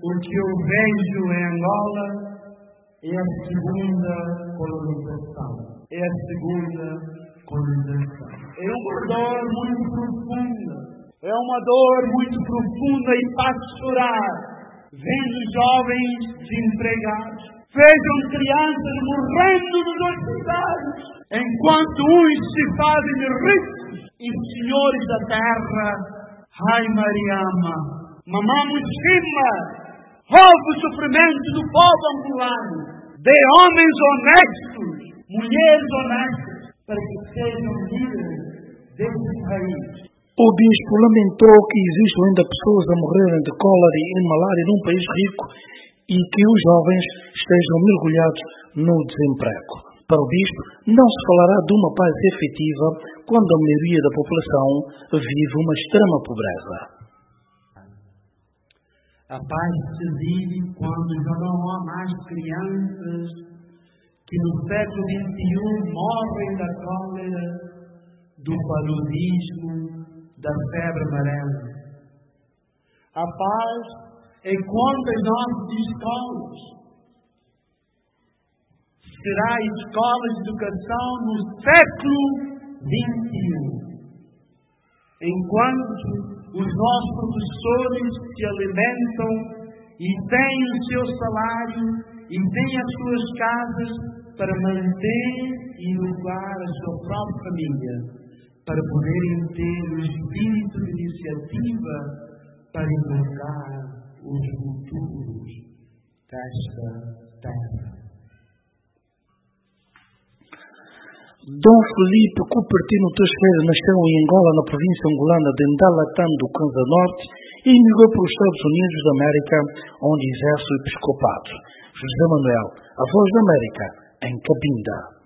O que eu vejo em Angola é a segunda colonização. É a segunda colonização. É uma dor muito profunda. É uma dor muito profunda e faz chorar. Vendo jovens desempregados. Vejam crianças morrendo nos hospitais. Enquanto uns se fazem ricos e senhores da terra. Ai, Mariama, mamamos cima. Houve o sofrimento do povo angolano, de homens honestos, mulheres honestas, para que sejam líderes desse país. O bispo lamentou que existem ainda pessoas a morrerem de cólera e malária num país rico e que os jovens estejam mergulhados no desemprego. Para o bispo, não se falará de uma paz efetiva quando a maioria da população vive uma extrema pobreza. A paz se vive quando já não há mais crianças que no século XXI morrem da cólera, do paludismo, da febre amarela. A paz é quando as nossas escolas será a escola de educação no século XXI. Enquanto os nossos professores se alimentam e têm o seu salário e têm as suas casas para manter e educar a sua própria família, para poderem ter o espírito de iniciativa para educar os futuros desta terra. Dom Felipe Cupertino III nasceu em Angola, na província angolana de Ndalatã do Kanza Norte, e emigrou para os Estados Unidos da América, onde exerce o episcopado. José Manuel, a Voz da América, em Cabinda.